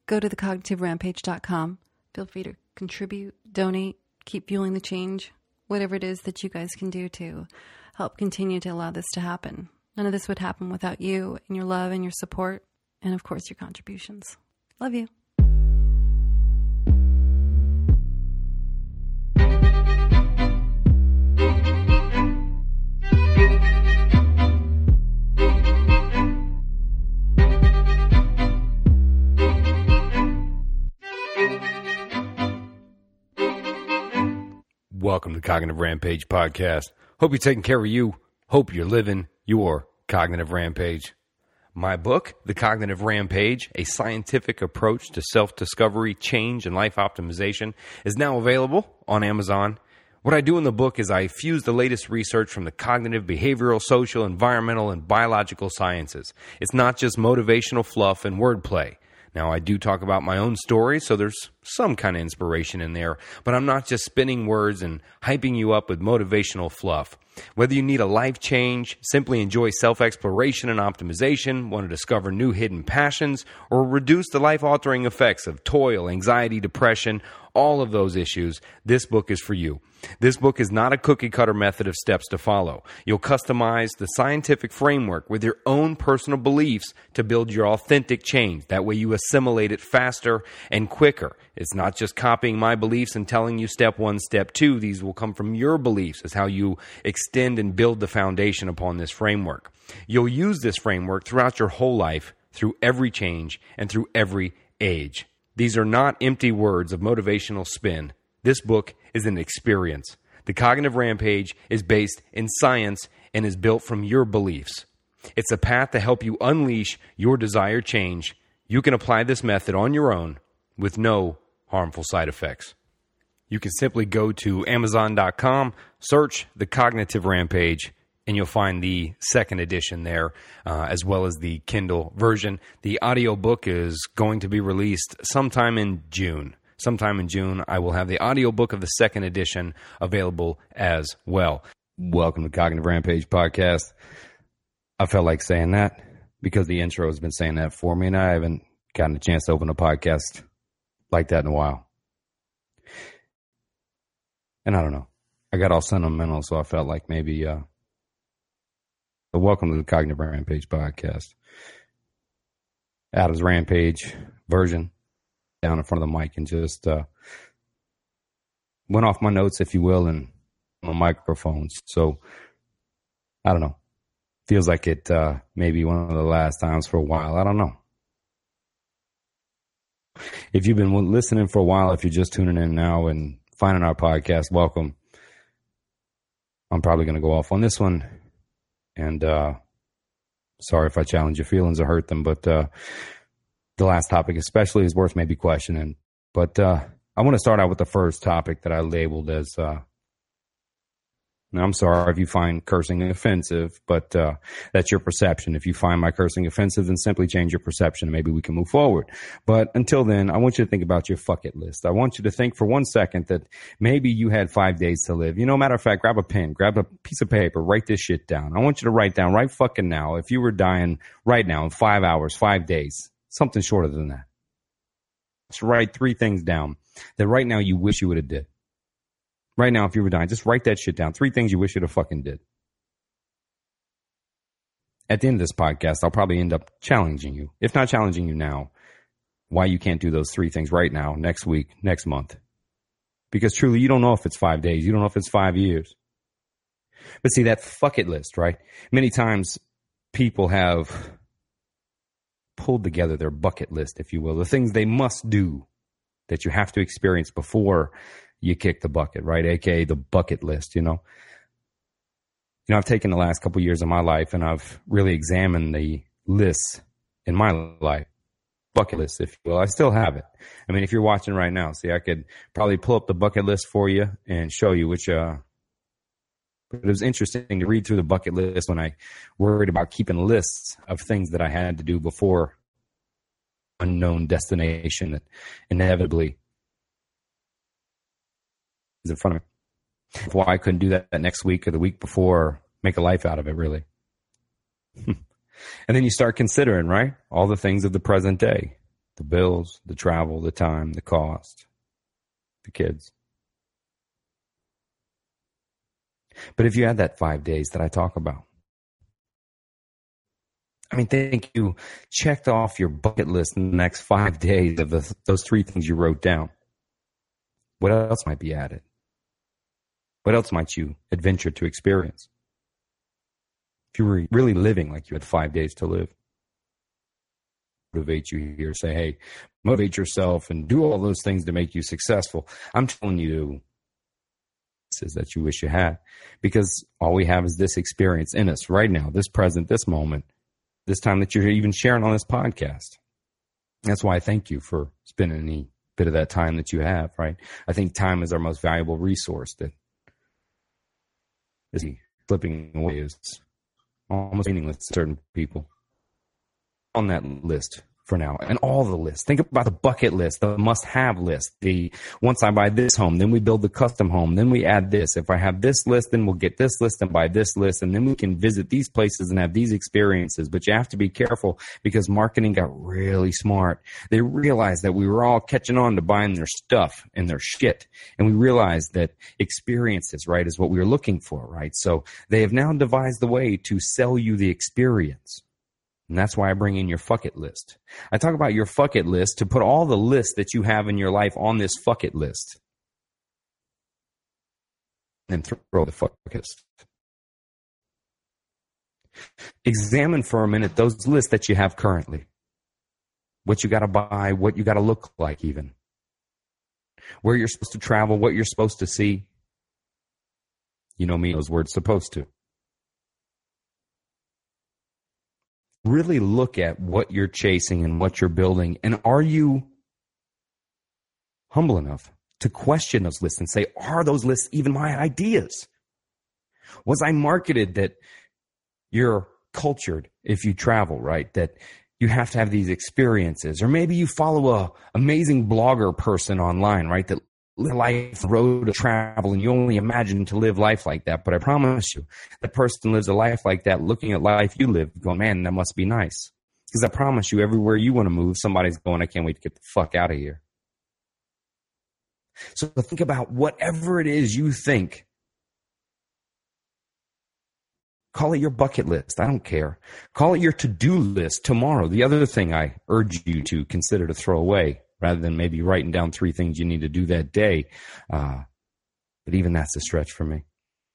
go to thecognitiveRampage.com. Feel free to contribute, donate, keep fueling the change, whatever it is that you guys can do to help continue to allow this to happen. None of this would happen without you and your love and your support, and of course your contributions. Love you. Welcome to Cognitive Rampage Podcast. Hope you're taking care of you. Hope you're living your Cognitive Rampage. My book, The Cognitive Rampage, A Scientific Approach to Self-Discovery, Change, and Life Optimization, is now available on Amazon. What I do in the book is I fuse the latest research from the cognitive, behavioral, social, environmental, and biological sciences. It's not just motivational fluff and wordplay. Now, I do talk about my own story, so there's some kind of inspiration in there, but I'm not just spinning words and hyping you up with motivational fluff. Whether you need a life change, simply enjoy self-exploration and optimization, want to discover new hidden passions, or reduce the life-altering effects of toil, anxiety, depression, all of those issues, this book is for you. This book is not a cookie-cutter method of steps to follow. You'll customize the scientific framework with your own personal beliefs to build your authentic change. That way you assimilate it faster and quicker. It's not just copying my beliefs and telling you step one, step two. These will come from your beliefs as how you extend and build the foundation upon this framework. You'll use this framework throughout your whole life, through every change, and through every age. These are not empty words of motivational spin. This book is an experience. The Cognitive Rampage is based in science and is built from your beliefs. It's a path to help you unleash your desired change. You can apply this method on your own with no harmful side effects. You can simply go to Amazon.com, search The Cognitive Rampage, and you'll find the second edition there, as well as the Kindle version. The audiobook is going to be released sometime in June. Sometime in June, I will have the audiobook of the second edition available as well. Welcome to Cognitive Rampage Podcast. I felt like saying that because the intro has been saying that for me, and I haven't gotten a chance to open a podcast like that in a while. And I don't know. I got all sentimental, so I felt like maybe... welcome to the Cognitive Rampage Podcast. Adam's Rampage version down in front of the mic and just went off my notes, if you will, and my microphones. So, I don't know. Feels like it may be one of the last times for a while. I don't know. If you've been listening for a while, if you're just tuning in now and finding our podcast, welcome. I'm probably going to go off on this one. And sorry if I challenge your feelings or hurt them, but the last topic especially is worth maybe questioning. But I want to start out with the first topic that I labeled as, now I'm sorry if you find cursing offensive, but that's your perception. If you find my cursing offensive, then simply change your perception and maybe we can move forward. But until then, I want you to think about your fuck it list. I want you to think for 1 second that maybe you had 5 days to live. You know, matter of fact, grab a pen, grab a piece of paper, write this shit down. I want you to write down right fucking now, if you were dying right now in 5 hours, 5 days, something shorter than that. Just write 3 things down that right now you wish you would have did. Right now, if you were dying, just write that shit down. 3 things you wish you'd have fucking did. At the end of this podcast, I'll probably end up challenging you. If not challenging you now, why you can't do those 3 things right now, next week, next month. Because truly, you don't know if it's 5 days. You don't know if it's 5 years. But see, that fuck it list, right? Many times people have pulled together their bucket list, if you will. The things they must do that you have to experience before you kick the bucket, right? AKA the bucket list, you know. You know, I've taken the last couple of years of my life and I've really examined the lists in my life. Bucket list, if you will. I still have it. I mean, if you're watching right now, see, I could probably pull up the bucket list for you and show you which, but it was interesting to read through the bucket list when I worried about keeping lists of things that I had to do before unknown destination that inevitably in front of me. Why I couldn't do that next week or the week before, or make a life out of it, really. And then you start considering, right, all the things of the present day. The bills, the travel, the time, the cost, the kids. But if you had that 5 days that I talk about, I mean, think you checked off your bucket list in the next 5 days of those 3 things you wrote down. What else might be added? What else might you adventure to experience? If you were really living like you had 5 days to live. Motivate you here, say, hey, motivate yourself and do all those things to make you successful. I'm telling you that you wish you had, because all we have is this experience in us right now, this present, this moment, this time that you're even sharing on this podcast. That's why I thank you for spending any bit of that time that you have, right? I think time is our most valuable resource that is slipping away, is almost meaningless to certain people. On that list for now, and all the lists. Think about the bucket list, the must-have list. The once I buy this home, then we build the custom home, then we add this. If I have this list, then we'll get this list and buy this list, and then we can visit these places and have these experiences. But you have to be careful, because marketing got really smart. They realized that we were all catching on to buying their stuff and their shit, and we realized that experiences, right, is what we were looking for, right? So they have now devised the way to sell you the experience. And that's why I bring in your fuck it list. I talk about your fuck it list to put all the lists that you have in your life on this fuck it list. And throw the fuck list. Examine for a minute those lists that you have currently. What you got to buy, what you got to look like even. Where you're supposed to travel, what you're supposed to see. You know me, those words, supposed to. Really look at what you're chasing and what you're building. And are you humble enough to question those lists and say, are those lists even my ideas? Was I marketed that you're cultured if you travel, right? That you have to have these experiences. Or maybe you follow a amazing blogger person online, right? That live life, road of travel, and you only imagine to live life like that. But I promise you, that person lives a life like that, looking at life you live, going, man, that must be nice. Because I promise you, everywhere you want to move, somebody's going, I can't wait to get the fuck out of here. So think about whatever it is you think. Call it your bucket list. I don't care. Call it your to-do list tomorrow. The other thing I urge you to consider to throw away, rather than maybe writing down 3 things you need to do that day. But even that's a stretch for me.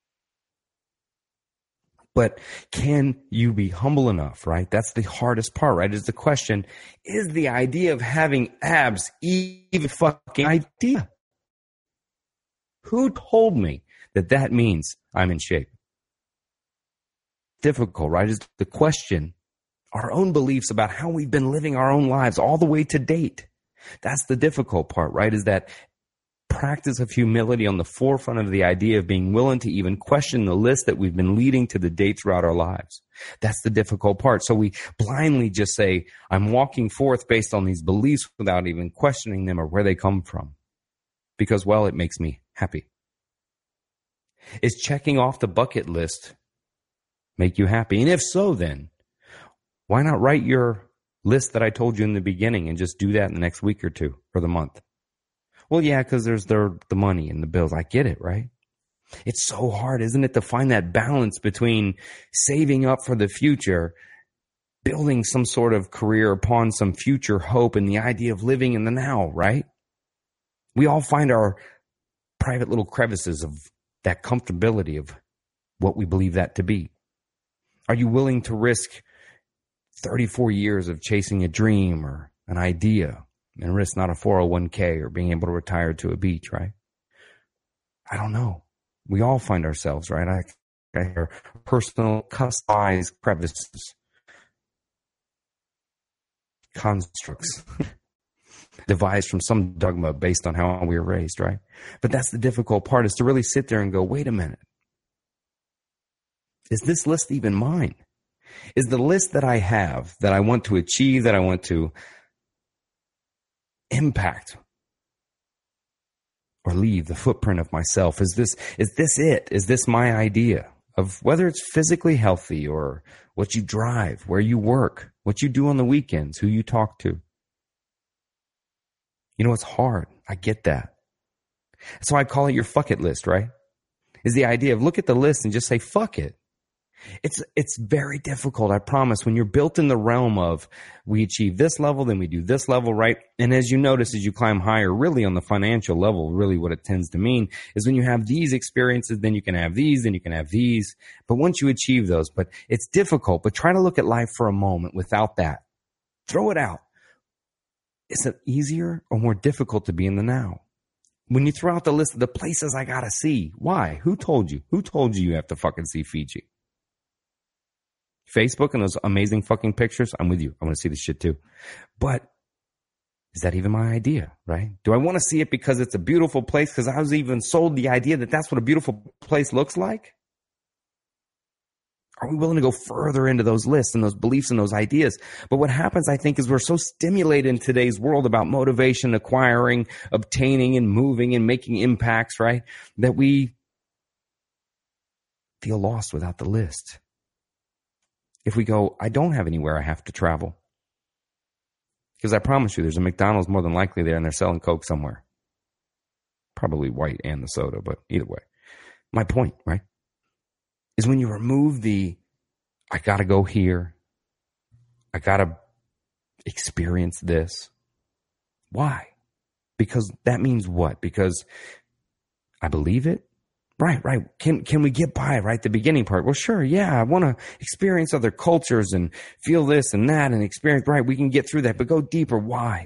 But can you be humble enough, right? That's the hardest part, right? Is the question, is the idea of having abs even fucking idea? Who told me that that means I'm in shape? Difficult, right? Is the question, our own beliefs about how we've been living our own lives all the way to date. That's the difficult part, right? Is that practice of humility on the forefront of the idea of being willing to even question the list that we've been leading to the date throughout our lives. That's the difficult part. So we blindly just say, I'm walking forth based on these beliefs without even questioning them or where they come from. Because, well, it makes me happy. Is checking off the bucket list make you happy? And if so, then why not write your list that I told you in the beginning and just do that in the next week or 2 or the month? Well, yeah, because there's the money and the bills. I get it, right? It's so hard, isn't it, to find that balance between saving up for the future, building some sort of career upon some future hope, and the idea of living in the now, right? We all find our private little crevices of that comfortability of what we believe that to be. Are you willing to risk 34 years of chasing a dream or an idea and risk not a 401k or being able to retire to a beach, right? I don't know. We all find ourselves, right? I hear personal, customized crevices, constructs, devised from some dogma based on how we were raised, right? But that's the difficult part, is to really sit there and go, wait a minute. Is this list even mine? Is the list that I have, that I want to achieve, that I want to impact or leave the footprint of myself, is this it? Is this my idea of whether it's physically healthy or what you drive, where you work, what you do on the weekends, who you talk to? You know, it's hard. I get that. So I call it your fuck it list, right? Is the idea of look at the list and just say fuck it. It's very difficult, I promise, when you're built in the realm of we achieve this level, then we do this level, right? And as you notice, as you climb higher, really on the financial level, really what it tends to mean is when you have these experiences, then you can have these, then you can have these. But once you achieve those, but it's difficult, but try to look at life for a moment without that. Throw it out. Is it easier or more difficult to be in the now? When you throw out the list of the places I gotta see, why? Who told you? Who told you have to fucking see Fiji? Facebook and those amazing fucking pictures, I'm with you. I want to see this shit too. But is that even my idea, right? Do I want to see it because it's a beautiful place? Because I was even sold the idea that that's what a beautiful place looks like? Are we willing to go further into those lists and those beliefs and those ideas? But what happens, I think, is we're so stimulated in today's world about motivation, acquiring, obtaining, and moving and making impacts, right? That we feel lost without the list. If we go, I don't have anywhere I have to travel. Because I promise you, there's a McDonald's more than likely there and they're selling Coke somewhere. Probably white and the soda, but either way. My point, right, is when you remove the, I got to go here. I got to experience this. Why? Because that means what? Because I believe it. Right. Can we get by, right? The beginning part. Well, sure. Yeah. I want to experience other cultures and feel this and that and experience. Right. We can get through that, but go deeper. Why?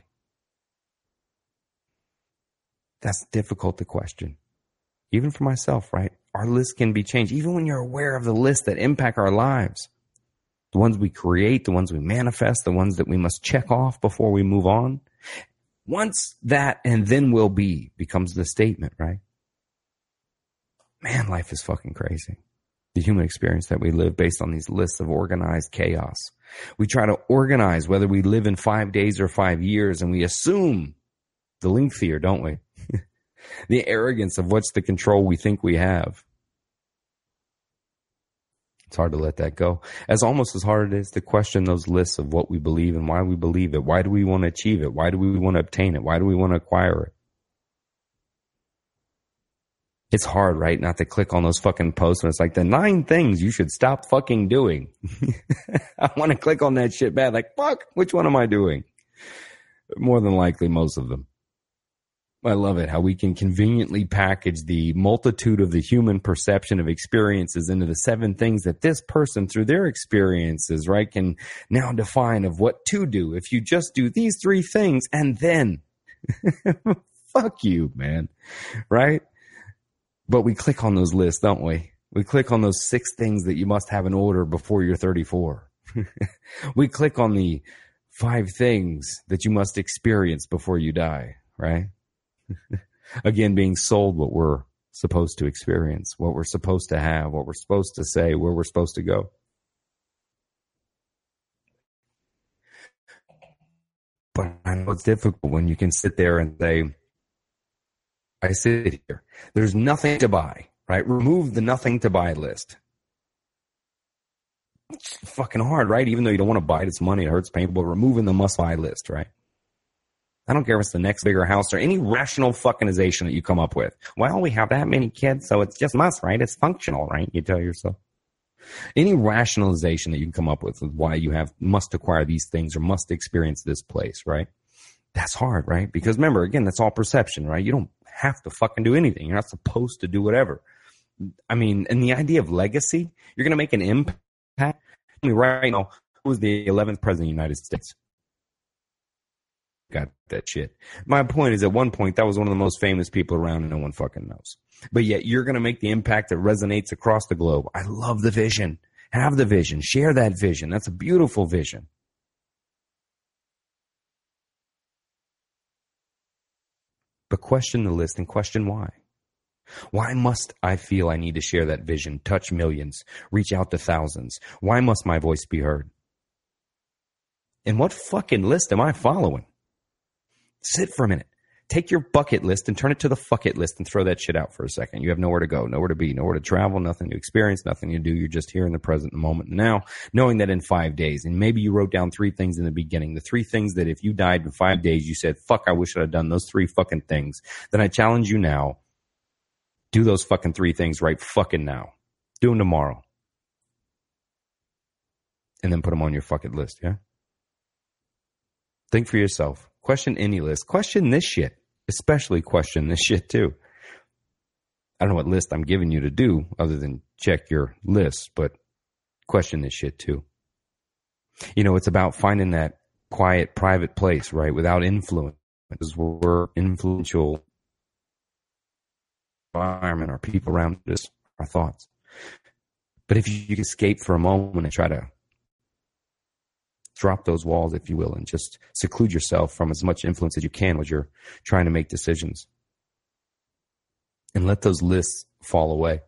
That's difficult to question. Even for myself, right? Our list can be changed. Even when you're aware of the lists that impact our lives, the ones we create, the ones we manifest, the ones that we must check off before we move on. Once that and then will be becomes the statement, right? Man, life is fucking crazy. The human experience that we live based on these lists of organized chaos. We try to organize whether we live in 5 days or 5 years, and we assume the link fear, don't we? The arrogance of what's the control we think we have. It's hard to let that go. As almost as hard it is to question those lists of what we believe and why we believe it. Why do we want to achieve it? Why do we want to obtain it? Why do we want to acquire it? It's hard, right, not to click on those fucking posts and it's like the 9 things you should stop fucking doing. I want to click on that shit bad. Like, fuck, which one am I doing? More than likely, most of them. I love it how we can conveniently package the multitude of the human perception of experiences into the 7 things that this person through their experiences, right, can now define of what to do. If you just do these 3 things and then, fuck you, man, right? But we click on those lists, don't we? We click on those 6 things that you must have in order before you're 34. We click on the 5 things that you must experience before you die, right? Again, being sold what we're supposed to experience, what we're supposed to have, what we're supposed to say, where we're supposed to go. But I know it's difficult when you can sit there and say, I sit here. There's nothing to buy, right? Remove the nothing to buy list. It's fucking hard, right? Even though you don't want to buy it, it's money, it hurts, painful, but removing the must buy list, right? I don't care if it's the next bigger house or any rational fuckingization that you come up with. Well, we have that many kids, so it's just must, right? It's functional, right? You tell yourself. Any rationalization that you can come up with why you must acquire these things or must experience this place, right? That's hard, right? Because remember, again, that's all perception, right? You don't have to fucking do anything. You're not supposed to do whatever. I mean, and the idea of legacy, you're going to make an impact. I mean, right now, who was the 11th president of the United States? Got that shit. My point is, at one point, that was one of the most famous people around and no one fucking knows. But yet you're going to make the impact that resonates across the globe. I love the vision. Have the vision. Share that vision. That's a beautiful vision. But question the list and question why. Why must I feel I need to share that vision, touch millions, reach out to thousands? Why must my voice be heard? And what fucking list am I following? Sit for a minute. Take your bucket list and turn it to the fuck it list and throw that shit out for a second. You have nowhere to go, nowhere to be, nowhere to travel, nothing to experience, nothing to do. You're just here in the present moment now, knowing that in 5 days, and maybe you wrote down 3 things in the beginning, the 3 things that if you died in 5 days, you said, fuck, I wish I'd have done those 3 fucking things. Then I challenge you now, do those fucking 3 things right fucking now. Do them tomorrow. And then put them on your fucking list, yeah? Think for yourself. Question any list. Question this shit. Especially question this shit too. I don't know what list I'm giving you to do other than check your list, but question this shit too. You know, it's about finding that quiet, private place, right? Without influence. Because we're influential environment, our people around us, our thoughts. But if you escape for a moment and try to drop those walls, if you will, and just seclude yourself from as much influence as you can when you're trying to make decisions. And let those lists fall away.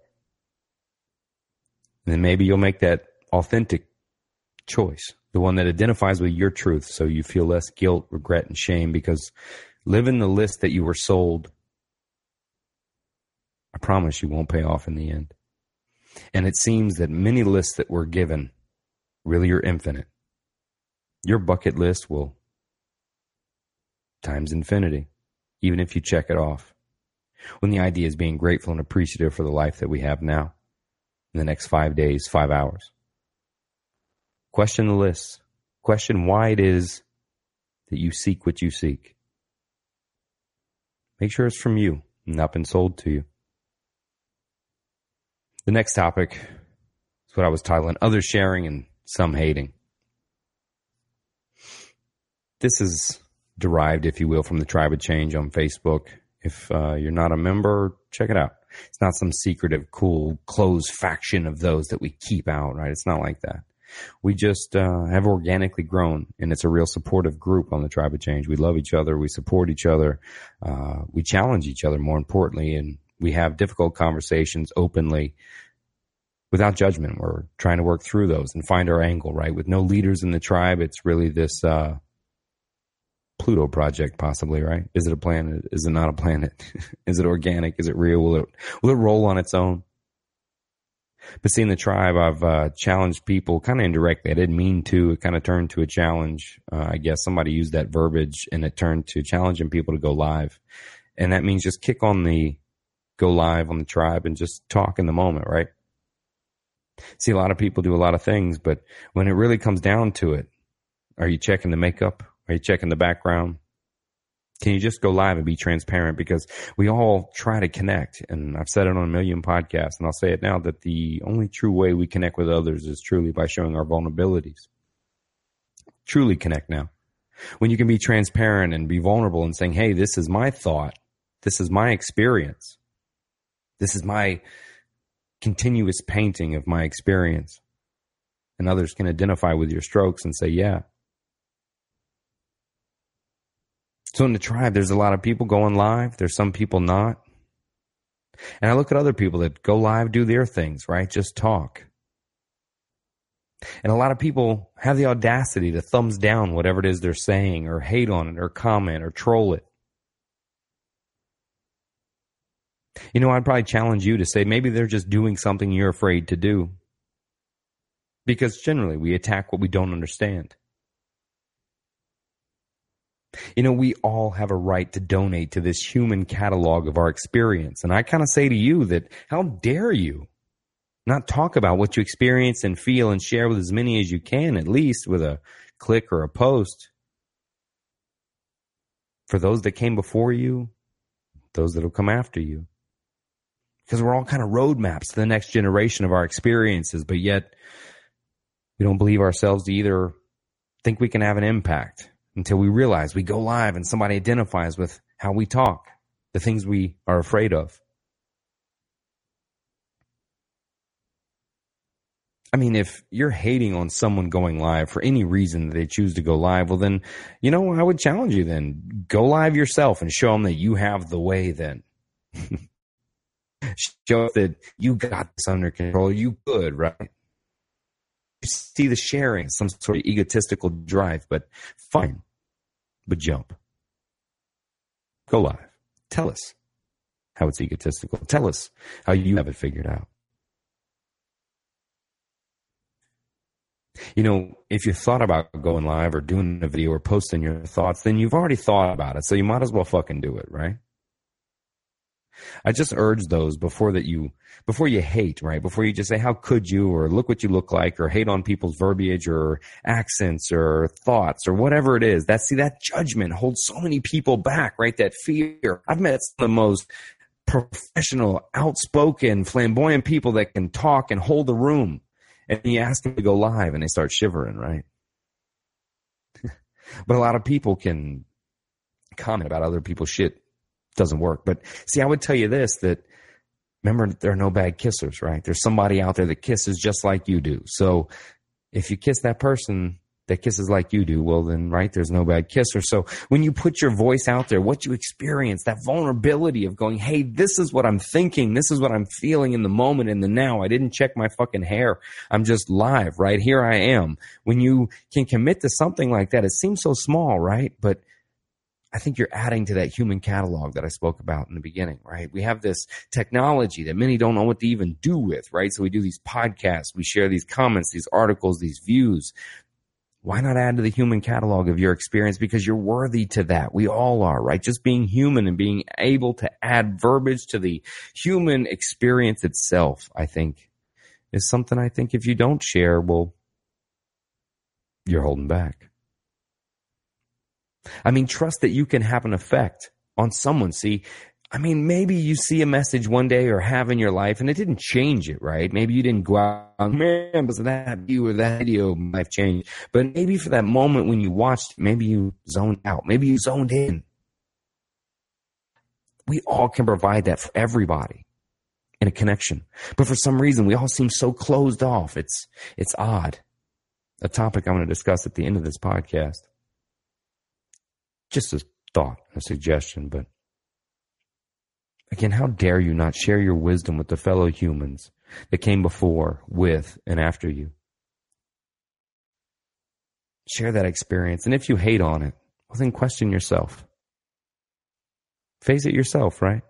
And then maybe you'll make that authentic choice, the one that identifies with your truth, so you feel less guilt, regret, and shame, because living the list that you were sold, I promise you won't pay off in the end. And it seems that many lists that we're given really are infinite. Your bucket list will times infinity, even if you check it off. When the idea is being grateful and appreciative for the life that we have now, in the next 5 days, 5 hours. Question the list. Question why it is that you seek what you seek. Make sure it's from you and not been sold to you. The next topic is what I was titling, Others Sharing and Some Hating. This is derived, if you will, from the Tribe of Change on Facebook. If you're not a member, check it out. It's not some secretive, cool, closed faction of those that we keep out, right? It's not like that. We just have organically grown, and it's a real supportive group on the Tribe of Change. We love each other. We support each other. We challenge each other, more importantly, and we have difficult conversations openly without judgment. We're trying to work through those and find our angle, right? With no leaders in the tribe, it's really this Pluto project, possibly, right? Is it a planet? Is it not a planet? Is it organic? Is it real? Will it roll on its own? But seeing the tribe, I've challenged people kind of indirectly. I didn't mean to. It kind of turned to a challenge. I guess somebody used that verbiage, and it turned to challenging people to go live. And that means just kick on the go live on the tribe and just talk in the moment, right? See, a lot of people do a lot of things, but when it really comes down to it, are you checking the makeup? Are you checking the background? Can you just go live and be transparent? Because we all try to connect, and I've said it on a million podcasts, and I'll say it now, that the only true way we connect with others is truly by showing our vulnerabilities. Truly connect now. When you can be transparent and be vulnerable and saying, hey, this is my thought. This is my experience. This is my continuous painting of my experience. And others can identify with your strokes and say, yeah. So in the tribe, there's a lot of people going live. There's some people not. And I look at other people that go live, do their things, right? Just talk. And a lot of people have the audacity to thumbs down whatever it is they're saying, or hate on it, or comment, or troll it. You know, I'd probably challenge you to say maybe they're just doing something you're afraid to do. Because generally we attack what we don't understand. You know, we all have a right to donate to this human catalog of our experience. And I kind of say to you that, how dare you not talk about what you experience and feel and share with as many as you can, at least with a click or a post. For those that came before you, those that will come after you. Because we're all kind of roadmaps to the next generation of our experiences, but yet we don't believe ourselves to either think we can have an impact until we realize we go live and somebody identifies with how we talk, the things we are afraid of. I mean, if you're hating on someone going live for any reason that they choose to go live, well then, you know, I would challenge you then. Go live yourself and show them that you have the way then. Show that you got this under control. You could, right? You see the sharing, some sort of egotistical drive, but fine. But jump. Go live. Tell us how it's egotistical. Tell us how you have it figured out. You know, if you thought about going live or doing a video or posting your thoughts, then you've already thought about it. So you might as well fucking do it, right? I just urge those before you hate, right? Before you just say, how could you, or look what you look like, or hate on people's verbiage or accents or thoughts or whatever it is. That judgment holds so many people back, right? That fear. I've met some of the most professional, outspoken, flamboyant people that can talk and hold a room. And you ask them to go live and they start shivering, right? But a lot of people can comment about other people's shit. Doesn't work. But see, I would tell you this, that remember, there are no bad kissers, right? There's somebody out there that kisses just like you do. So if you kiss that person that kisses like you do, well then, right, there's no bad kisser. So when you put your voice out there, what you experience, that vulnerability of going, hey, this is what I'm thinking. This is what I'm feeling in the moment, in the now. I didn't check my fucking hair. I'm just live, right? Here I am. When you can commit to something like that, it seems so small, right? But I think you're adding to that human catalog that I spoke about in the beginning, right? We have this technology that many don't know what to even do with, right? So we do these podcasts, we share these comments, these articles, these views. Why not add to the human catalog of your experience? Because you're worthy to that. We all are, right? Just being human and being able to add verbiage to the human experience itself, I think, is something I think if you don't share, well, you're holding back. I mean, trust that you can have an effect on someone. See, I mean, maybe you see a message one day or have in your life and it didn't change it, right? Maybe you didn't go out, man, because of that view or that video, life changed. But maybe for that moment when you watched, maybe you zoned out, maybe you zoned in. We all can provide that for everybody in a connection. But for some reason, we all seem so closed off. It's odd. A topic I'm going to discuss at the end of this podcast. Just a thought, a suggestion, but again, how dare you not share your wisdom with the fellow humans that came before, with, and after you? Share that experience, and if you hate on it, well, then question yourself. Face it yourself, right?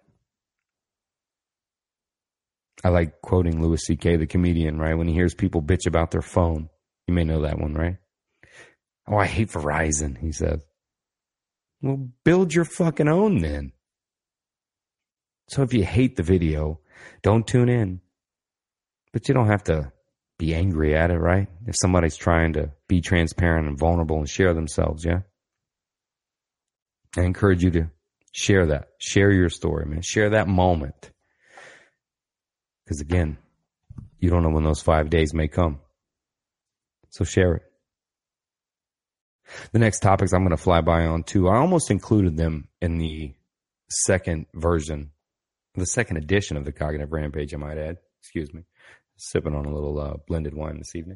I like quoting Louis C.K., the comedian, right? When he hears people bitch about their phone. You may know that one, right? Oh, I hate Verizon, he says. Well, build your fucking own then. So if you hate the video, don't tune in. But you don't have to be angry at it, right? If somebody's trying to be transparent and vulnerable and share themselves, yeah? I encourage you to share that. Share your story, man. Share that moment. Because again, you don't know when those 5 days may come. So share it. The next topics I'm going to fly by on too. I almost included them in the second version, the second edition of the Cognitive Rampage, I might add. Excuse me. Sipping on a little blended wine this evening.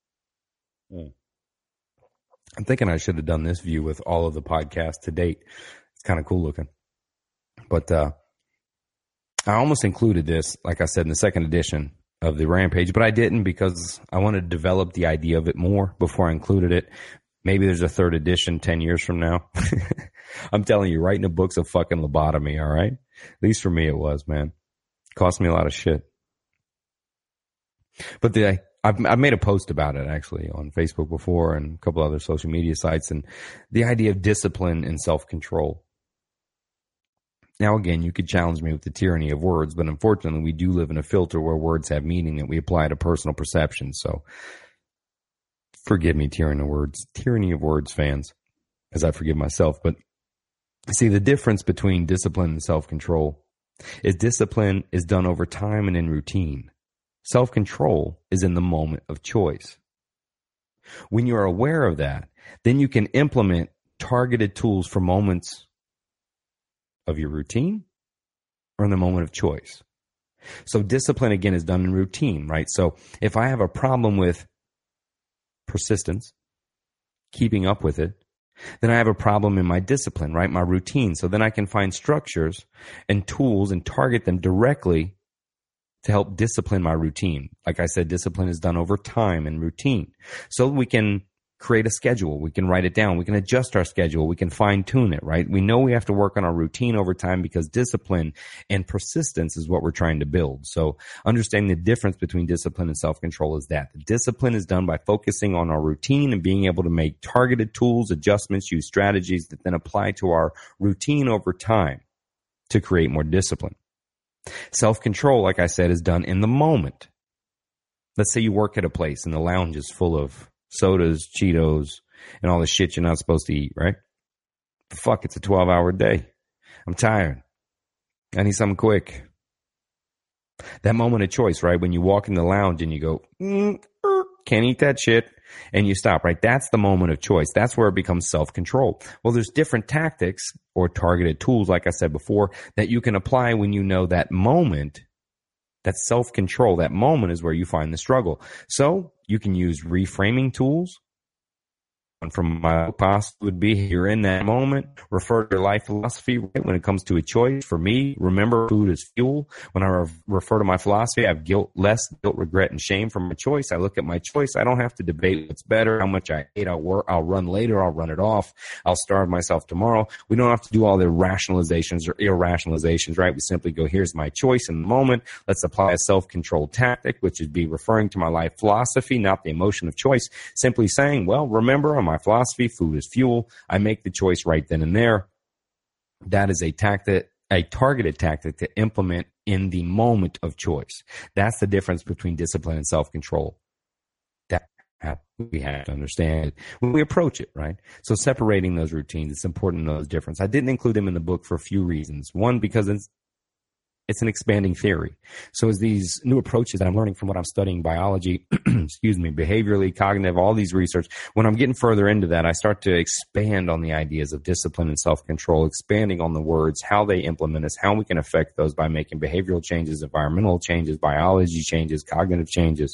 I'm thinking I should have done this view with all of the podcasts to date. It's kind of cool looking. But I almost included this, like I said, in the second edition of the Rampage, but I didn't because I wanted to develop the idea of it more before I included it. Maybe there's a third edition 10 years from now. I'm telling you, writing a book's a fucking lobotomy, all right? At least for me it was, man. It cost me a lot of shit. But I've made a post about it, actually, on Facebook before and a couple other social media sites, and the idea of discipline and self-control. Now, again, you could challenge me with the tyranny of words, but unfortunately, we do live in a filter where words have meaning that we apply to personal perception, so forgive me, tyranny of words fans, as I forgive myself. But see, the difference between discipline and self-control is discipline is done over time and in routine. Self-control is in the moment of choice. When you are aware of that, then you can implement targeted tools for moments of your routine or in the moment of choice. So discipline, again, is done in routine, right? So if I have a problem with persistence, keeping up with it, then I have a problem in my discipline, right? My routine. So then I can find structures and tools and target them directly to help discipline my routine. Like I said, discipline is done over time and routine. So we can create a schedule. We can write it down. We can adjust our schedule. We can fine tune it, right? We know we have to work on our routine over time because discipline and persistence is what we're trying to build. So understanding the difference between discipline and self-control is that the discipline is done by focusing on our routine and being able to make targeted tools, adjustments, use strategies that then apply to our routine over time to create more discipline. Self-control, like I said, is done in the moment. Let's say you work at a place and the lounge is full of sodas, Cheetos, and all the shit you're not supposed to eat, right? Fuck, it's a 12-hour day. I'm tired. I need something quick. That moment of choice, right? When you walk in the lounge and you go, can't eat that shit, and you stop, right? That's the moment of choice. That's where it becomes self-control. Well, there's different tactics or targeted tools, like I said before, that you can apply when you know that moment, that self-control, that moment is where you find the struggle. So you can use reframing tools. One from my past would be, you're in that moment, refer to your life philosophy, right? When it comes to a choice, for me, remember food is fuel. When I refer to my philosophy, I have less guilt, regret, and shame for my choice. I look at my choice. I don't have to debate what's better, how much I ate, I'll run later, I'll run it off, I'll starve myself tomorrow. We don't have to do all the rationalizations or irrationalizations, right? We simply go, here's my choice in the moment. Let's apply a self-control tactic, which would be referring to my life philosophy, not the emotion of choice. Simply saying, well, remember, on my philosophy, food is fuel. I make the choice right then and there. That is a targeted tactic to implement in the moment of choice. That's the difference between discipline and self-control. That we have to understand when we approach it, right? So separating those routines, it's important to know those differences. I didn't include them in the book for a few reasons. One, because it's an expanding theory. So as these new approaches that I'm learning from what I'm studying, biology, behaviorally, cognitive, all these research, when I'm getting further into that, I start to expand on the ideas of discipline and self-control, expanding on the words, how they implement us, how we can affect those by making behavioral changes, environmental changes, biology changes, cognitive changes.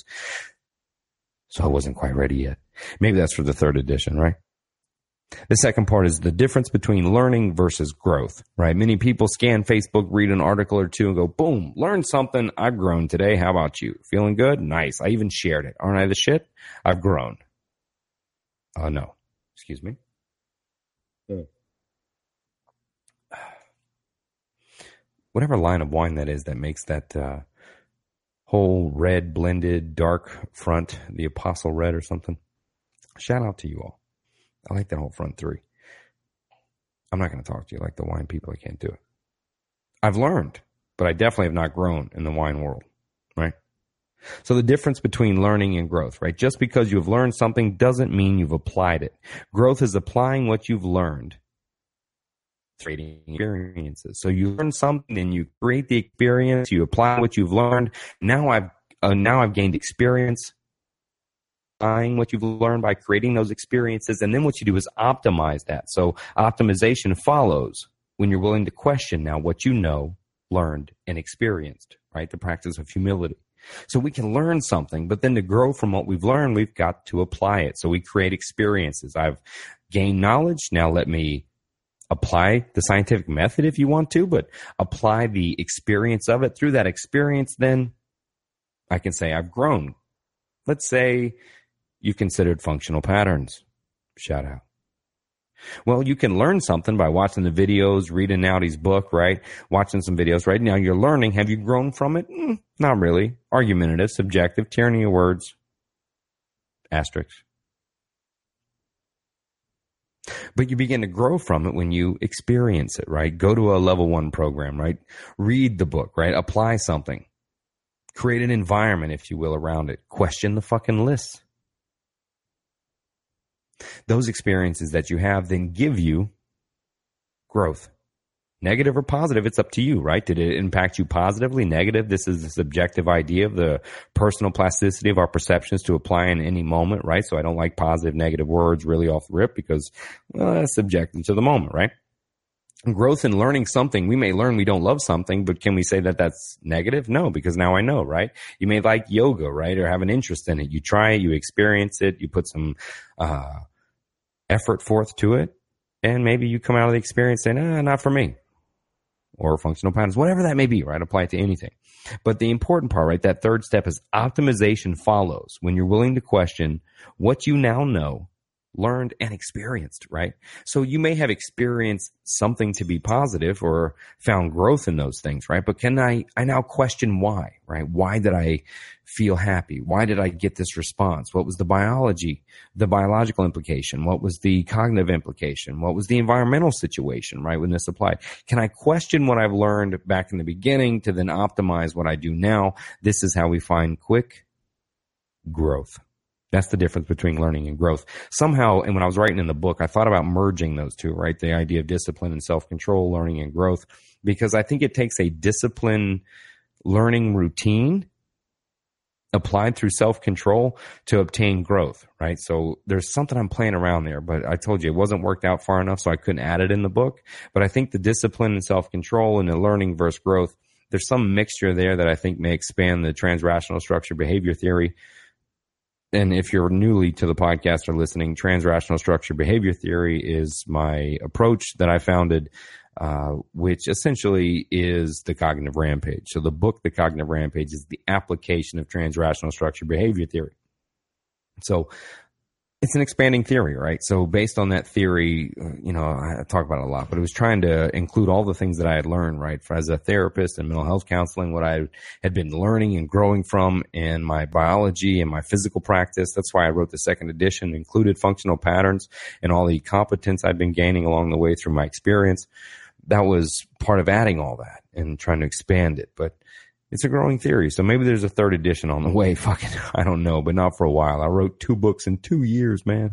So I wasn't quite ready yet. Maybe that's for the third edition, right? The second part is the difference between learning versus growth, right? Many people scan Facebook, read an article or two and go, boom, learned something. I've grown today. How about you? Feeling good? Nice. I even shared it. Aren't I the shit? I've grown. No. Excuse me. Whatever line of wine that is that makes that whole red blended dark front, the Apostle Red or something. Shout out to you all. I like that whole front three. I'm not going to talk to you like the wine people. I can't do it. I've learned, but I definitely have not grown in the wine world, right? So the difference between learning and growth, right? Just because you've learned something doesn't mean you've applied it. Growth is applying what you've learned, creating experiences. So you learn something and you create the experience, you apply what you've learned. Now I've gained experience. What you've learned by creating those experiences, and then what you do is optimize that. So optimization follows when you're willing to question now what you know, learned, and experienced, right? The practice of humility. So we can learn something, but then to grow from what we've learned, we've got to apply it. So we create experiences. I've gained knowledge. Now let me apply the scientific method if you want to, but apply the experience of it. Through that experience, then I can say I've grown. Let's say you've considered functional patterns. Shout out. Well, you can learn something by watching the videos, reading Nowdy's book, right? Watching some videos, right? Now you're learning. Have you grown from it? Not really. Argumentative, subjective, tyranny of words, asterisks. But you begin to grow from it when you experience it, right? Go to a level 1 program, right? Read the book, right? Apply something. Create an environment, if you will, around it. Question the fucking lists. Those experiences that you have then give you growth. Negative or positive, it's up to you, right? Did it impact you positively, negative? This is the subjective idea of the personal plasticity of our perceptions to apply in any moment, right? So I don't like positive, negative words really off the rip because, well, that's subjective to the moment, right? Growth in learning something, we may learn we don't love something, but can we say that that's negative? No, because now I know, right? You may like yoga, right? Or have an interest in it. You try it, you experience it, you put some effort forth to it, and maybe you come out of the experience saying, not for me. Or functional patterns, whatever that may be, right? Apply it to anything. But the important part, right, that 3rd step is optimization follows when you're willing to question what you now know learned, and experienced, right? So you may have experienced something to be positive or found growth in those things, right? But can I now question why, right? Why did I feel happy? Why did I get this response? What was the biological implication? What was the cognitive implication? What was the environmental situation, right, when this applied? Can I question what I've learned back in the beginning to then optimize what I do now? This is how we find quick growth. That's the difference between learning and growth. Somehow, and when I was writing in the book, I thought about merging those two, right? The idea of discipline and self-control, learning and growth, because I think it takes a discipline learning routine applied through self-control to obtain growth, right? So there's something I'm playing around there, but I told you it wasn't worked out far enough, so I couldn't add it in the book. But I think the discipline and self-control and the learning versus growth, there's some mixture there that I think may expand the transrational structure behavior theory. And if you're newly to the podcast or listening, transrational structure behavior theory is my approach that I founded, which essentially is the Cognitive Rampage. So the book, The Cognitive Rampage, is the application of transrational structure behavior theory. So it's an expanding theory, right? So based on that theory, I talk about it a lot, but it was trying to include all the things that I had learned, right? As a therapist and mental health counseling, what I had been learning and growing from in my biology and my physical practice. That's why I wrote the second edition, included functional patterns and all the competence I've been gaining along the way through my experience. That was part of adding all that and trying to expand it. But it's a growing theory. So maybe there's a third edition on the way. Fucking, I don't know, but not for a while. I wrote 2 books in 2 years, man.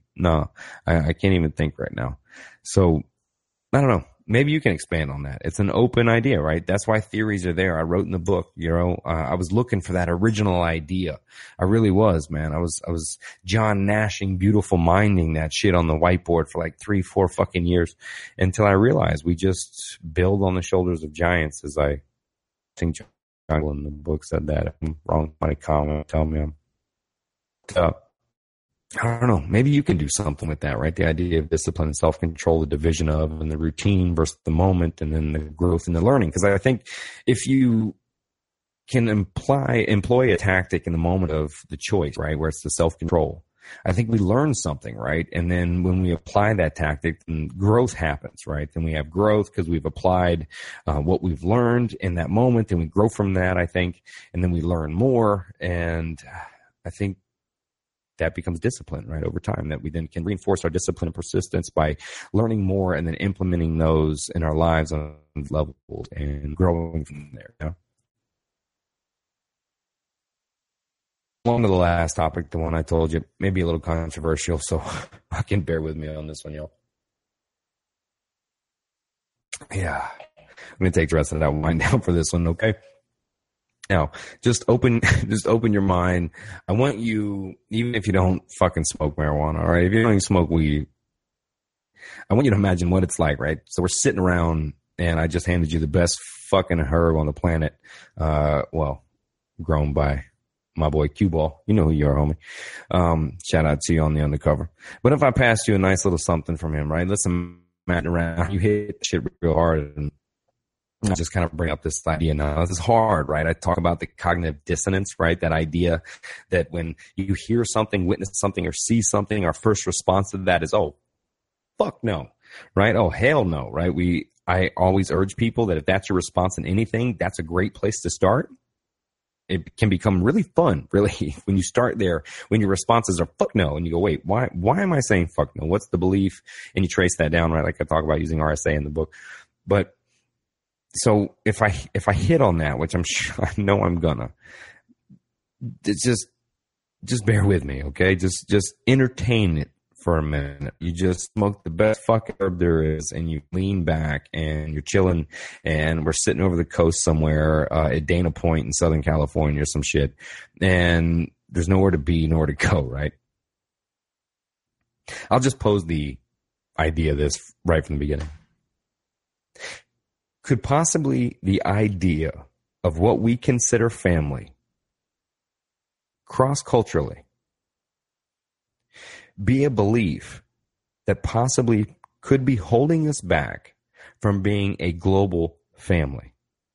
I can't even think right now. So I don't know. Maybe you can expand on that. It's an open idea, right? That's why theories are there. I wrote in the book, I was looking for that original idea. I really was, man. I was John Nashing, beautiful minding that shit on the whiteboard for like 3-4 fucking years until I realized we just build on the shoulders of giants, as I think John in the book said that. If I'm wrong, somebody comment, tell me I'm up. I don't know. Maybe you can do something with that, right? The idea of discipline and self-control, the division of, and the routine versus the moment, and then the growth and the learning. Because I think if you can employ a tactic in the moment of the choice, right, where it's the self-control, I think we learn something, right? And then when we apply that tactic, then growth happens, right? Then we have growth because we've applied what we've learned in that moment, and we grow from that, I think, and then we learn more. And I think that becomes discipline, right, over time, that we then can reinforce our discipline and persistence by learning more and then implementing those in our lives on levels and growing from there. You know? On to the last topic, the one I told you, maybe a little controversial, so fucking bear with me on this one, y'all. Yeah, I'm going to take the rest of that wind down for this one, okay? Now, just open your mind. I want you, even if you don't fucking smoke marijuana, all right? If you don't even smoke weed, I want you to imagine what it's like, right? So we're sitting around, and I just handed you the best fucking herb on the planet, grown by my boy Q-Ball. You know who you are, homie. Shout out to you on the undercover. But if I passed you a nice little something from him, right? Listen, Matt, around, you hit shit real hard, and I just kind of bring up this idea now. This is hard, right? I talk about the cognitive dissonance, right? That idea that when you hear something, witness something, or see something, our first response to that is, oh, fuck no, right? Oh, hell no, right? I always urge people that if that's your response in anything, that's a great place to start. It can become really fun, really, when you start there, when your responses are fuck no, and you go, wait, why am I saying fuck no? What's the belief? And you trace that down, right? Like I talk about using RSA in the book. But so if I hit on that, which I'm sure, I know I'm gonna, just bear with me, okay? Just entertain it for a minute. You just smoke the best fucking herb there is, and you lean back and you're chilling, and we're sitting over the coast somewhere at Dana Point in Southern California or some shit, and there's nowhere to be, nowhere to go, right? I'll just pose the idea of this right from the beginning. Could possibly the idea of what we consider family cross-culturally be a belief that possibly could be holding us back from being a global family?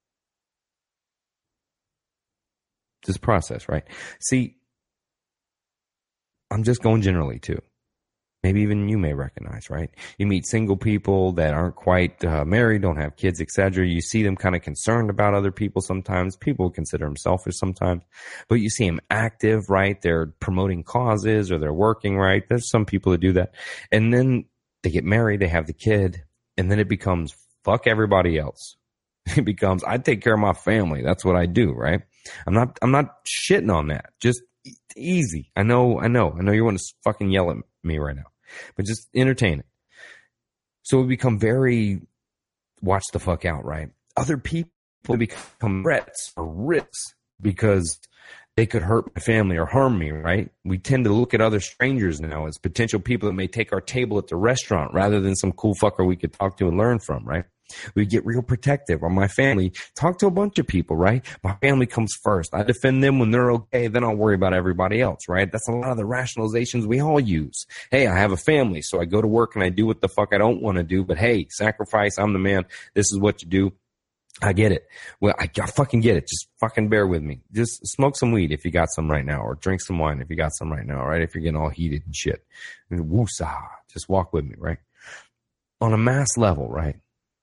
This process, right? See, I'm just going generally too. maybe even you may recognize, right? You meet single people that aren't quite married, don't have kids, etc. You see them kind of concerned about other people sometimes. People consider them selfish sometimes. But you see them active, right? They're promoting causes or they're working, right? There's some people that do that. And then they get married, they have the kid, and then it becomes fuck everybody else. It becomes, I take care of my family. That's what I do, right? I'm not shitting on that. Just easy. I know you want to fucking yell at me right now, but just entertain it. So we become very watch the fuck out, right? Other people become threats or risks because they could hurt my family or harm me, right? We tend to look at other strangers now as potential people that may take our table at the restaurant rather than some cool fucker we could talk to and learn from, right? We get real protective. Or my family, talk to a bunch of people, right? My family comes first. I defend them when they're okay. Then I'll worry about everybody else, right? That's a lot of the rationalizations we all use. Hey, I have a family, so I go to work and I do what the fuck I don't want to do. But hey, sacrifice. I'm the man. This is what you do. I get it. Well, I fucking get it. Just fucking bear with me. Just smoke some weed if you got some right now, or drink some wine if you got some right now, right? If you're getting all heated and shit. And woosah. Just walk with me, right? On a mass level, right?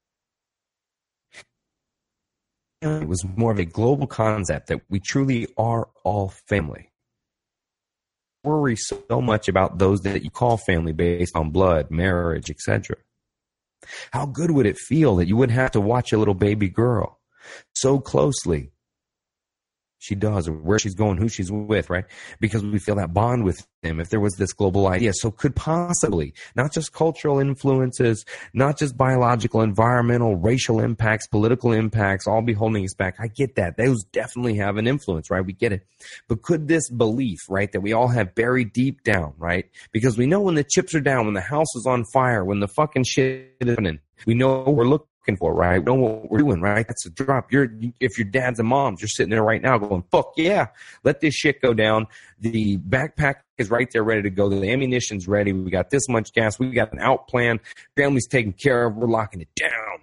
It was more of a global concept that we truly are all family. Worry so much about those that you call family based on blood, marriage, etc. How good would it feel that you wouldn't have to watch a little baby girl so closely? She does, or where she's going, who she's with, right? Because we feel that bond with them. If there was this global idea, so could possibly not just cultural influences, not just biological, environmental, racial impacts, political impacts, all be holding us back. I get that. Those definitely have an influence, right? We get it. But could this belief, right, that we all have buried deep down, right? Because we know when the chips are down, when the house is on fire, when the fucking shit is happening, we know what we're looking for, right? We know what we're doing, right? That's a drop. If your dads and moms, you're sitting there right now going, fuck yeah, let this shit go down. The backpack is right there ready to go. The ammunition's ready. We got this much gas. We got an out plan. Family's taken care of. We're locking it down.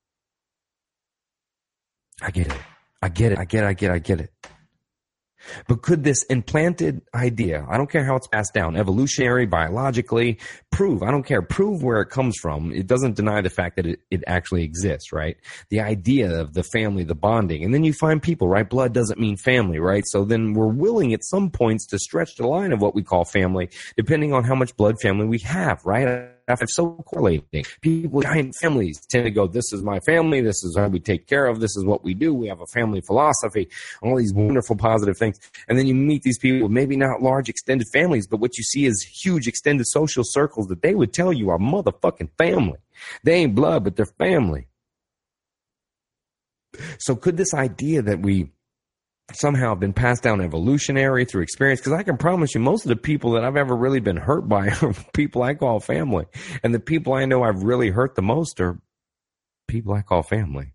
I get it. But could this implanted idea, I don't care how it's passed down, evolutionary, biologically, prove where it comes from. It doesn't deny the fact that it actually exists, right? The idea of the family, the bonding. And then you find people, right? Blood doesn't mean family, right? So then we're willing at some points to stretch the line of what we call family, depending on how much blood family we have, right? It's so correlating. People, giant families tend to go, this is my family, this is how we take care of, this is what we do, we have a family philosophy, all these wonderful positive things. And then you meet these people, maybe not large extended families, but what you see is huge extended social circles that they would tell you are motherfucking family. They ain't blood, but they're family. So could this idea that we somehow have been passed down evolutionary through experience, because I can promise you most of the people that I've ever really been hurt by are people I call family. And the people I know I've really hurt the most are people I call family.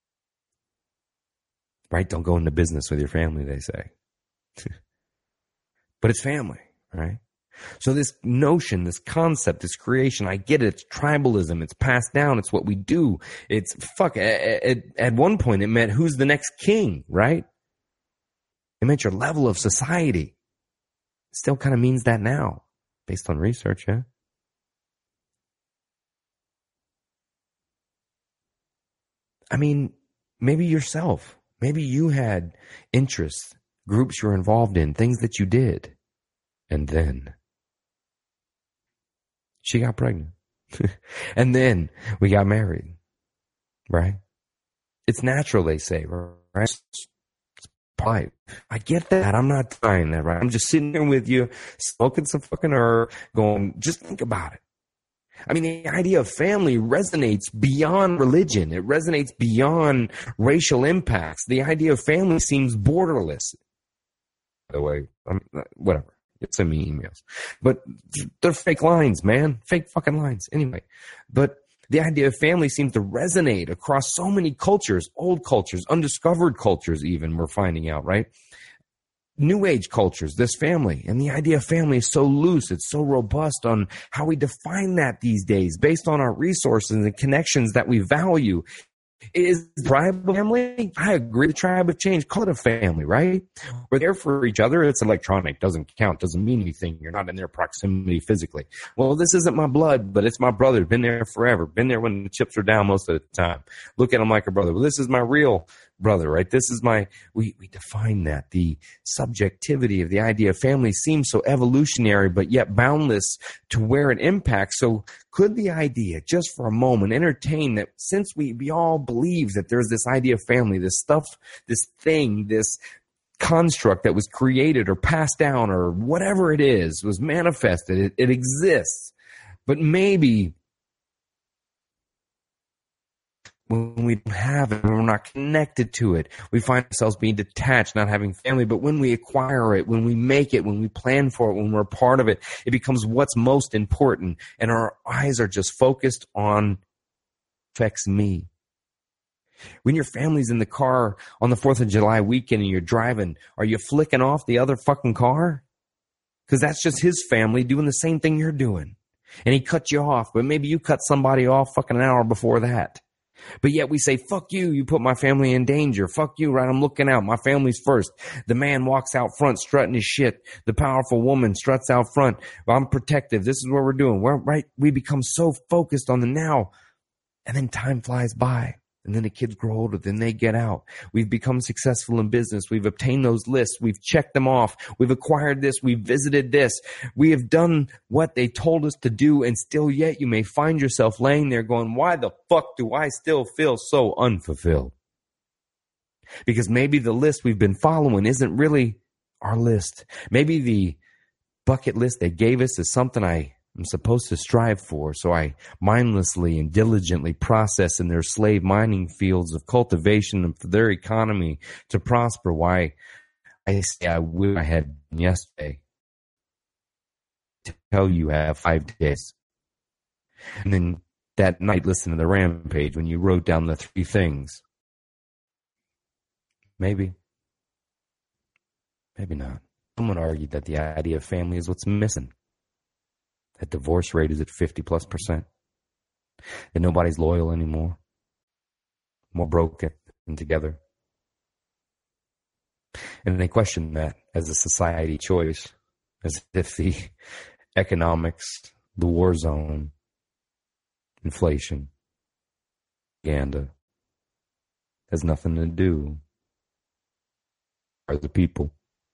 Right? Don't go into business with your family, they say. But it's family, right? So this notion, this concept, this creation, I get it. It's tribalism. It's passed down. It's what we do. It's at one point it meant who's the next king, right? It meant your level of society. Still kind of means that now, based on research, yeah? I mean, maybe yourself. Maybe you had interests, groups you were involved in, things that you did. And then she got pregnant. And then we got married, right? It's natural, they say, right? Pipe. I get that. I'm not denying that, right? I'm just sitting there with you, smoking some fucking herb, going, just think about it. I mean, the idea of family resonates beyond religion. It resonates beyond racial impacts. The idea of family seems borderless. By the way, whatever. Send me emails. But they're fake lines, man. Fake fucking lines. Anyway, but the idea of family seems to resonate across so many cultures, old cultures, undiscovered cultures even, we're finding out, right? New age cultures, this family. And the idea of family is so loose, it's so robust on how we define that these days based on our resources and connections that we value. Is tribe family? I agree. The tribe of change. Call it a family, right? We're there for each other. It's electronic. Doesn't count. Doesn't mean anything. You're not in their proximity physically. Well, this isn't my blood, but it's my brother. Been there forever. Been there when the chips are down most of the time. Look at him like a brother. Well, this is my real brother, right? This is my, we define that. The subjectivity of the idea of family seems so evolutionary, but yet boundless to where it impacts. So could the idea, just for a moment, entertain that since we all believe that there's this idea of family, this stuff, this thing, this construct that was created or passed down or whatever it is, was manifested, it exists. But maybe when we don't have it, when we're not connected to it, we find ourselves being detached, not having family. But when we acquire it, when we make it, when we plan for it, when we're a part of it, it becomes what's most important. And our eyes are just focused on affects me. When your family's in the car on the 4th of July weekend and you're driving, are you flicking off the other fucking car? Because that's just his family doing the same thing you're doing. And he cut you off, but maybe you cut somebody off fucking an hour before that. But yet we say, fuck you, you put my family in danger. Fuck you, right? I'm looking out. My family's first. The man walks out front strutting his shit. The powerful woman struts out front. I'm protective. This is what we're doing. We become so focused on the now. And then time flies by. And then the kids grow older. Then they get out. We've become successful in business. We've obtained those lists. We've checked them off. We've acquired this. We've visited this. We have done what they told us to do. And still yet you may find yourself laying there going, why the fuck do I still feel so unfulfilled? Because maybe the list we've been following isn't really our list. Maybe the bucket list they gave us is something I'm supposed to strive for, so I mindlessly and diligently process in their slave mining fields of cultivation and for their economy to prosper. Why I say I wish I had yesterday to tell you have 5 days. And then that night, listen to the rampage when you wrote down the 3 things. Maybe not. Someone argued that the idea of family is what's missing. That divorce rate is at 50+%. That nobody's loyal anymore. More broken than together. And they question that as a society choice, as if the economics, the war zone, inflation, propaganda has nothing to do with the people.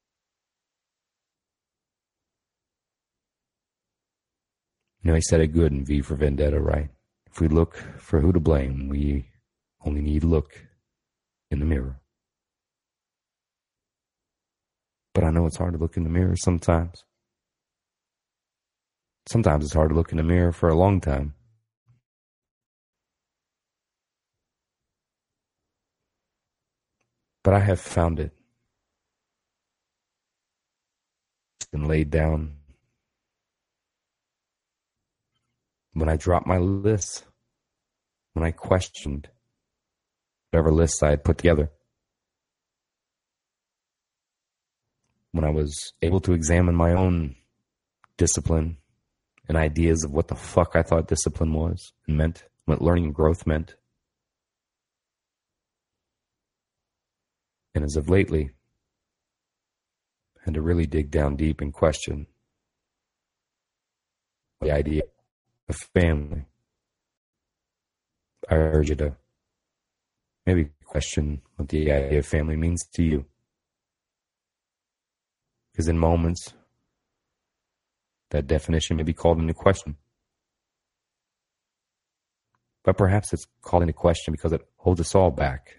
You know, he said it good in V for Vendetta, right? If we look for who to blame, we only need to look in the mirror. But I know it's hard to look in the mirror sometimes. Sometimes it's hard to look in the mirror for a long time. But I have found it. It's been laid down. When I dropped my lists, when I questioned whatever lists I had put together, when I was able to examine my own discipline and ideas of what the fuck I thought discipline was and meant, what learning and growth meant. And as of lately, I had to really dig down deep and question the idea of family. I urge you to maybe question what the idea of family means to you. Because in moments, that definition may be called into question. But perhaps it's called into question because it holds us all back.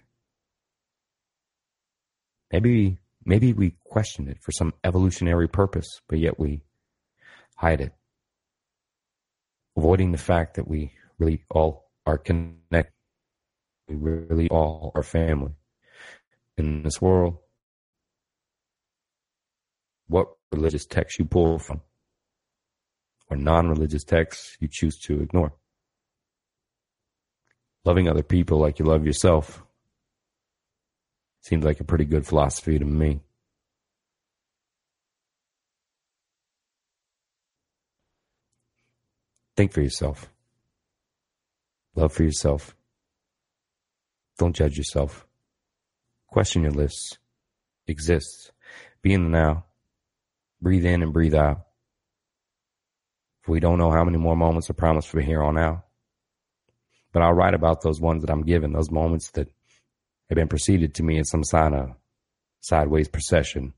Maybe we question it for some evolutionary purpose, but yet we hide it. Avoiding the fact that we really all are connected. We really all are family. In this world, what religious texts you pull from, or non-religious texts you choose to ignore. Loving other people like you love yourself seems like a pretty good philosophy to me. Think for yourself. Love for yourself. Don't judge yourself. Question your lists. Exist. Be in the now. Breathe in and breathe out. For we don't know how many more moments are promised from here on out. But I'll write about those ones that I'm given, those moments that have been preceded to me in some sign of sideways procession.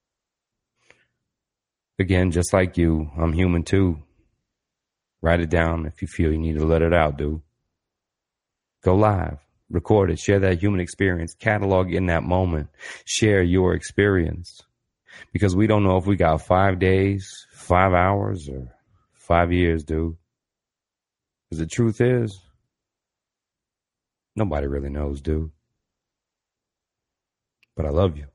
Again, just like you, I'm human too. Write it down if you feel you need to let it out, dude. Go live, record it, share that human experience, catalog in that moment, share your experience. Because we don't know if we got 5 days, 5 hours, or 5 years, dude. Because the truth is, nobody really knows, dude. But I love you.